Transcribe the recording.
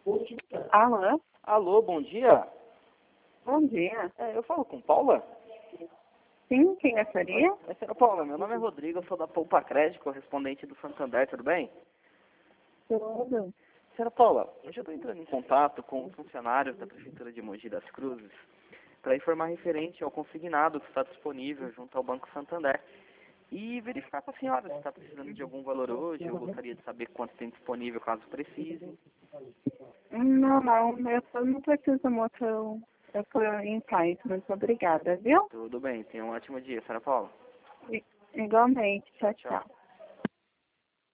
Alô? Alô, bom dia. Bom dia. Eu falo com Paula? Sim, quem gostaria? Senhora Paula, meu nome é Rodrigo, eu sou da Poupa Crédito, correspondente do Santander, tudo bem? Tudo. Senhora Paula, hoje eu estou entrando em contato com os funcionários da Prefeitura de Mogi das Cruzes para informar referente ao consignado que está disponível junto ao Banco Santander e verificar com a senhora se está precisando de algum valor hoje. Eu gostaria de saber quanto tem disponível caso precise. Não, eu só não preciso muito. Eu estou em paz, muito obrigada, viu? Tudo bem, tenha um ótimo dia, senhora Paula. Igualmente. Tchau, Tchau. tchau.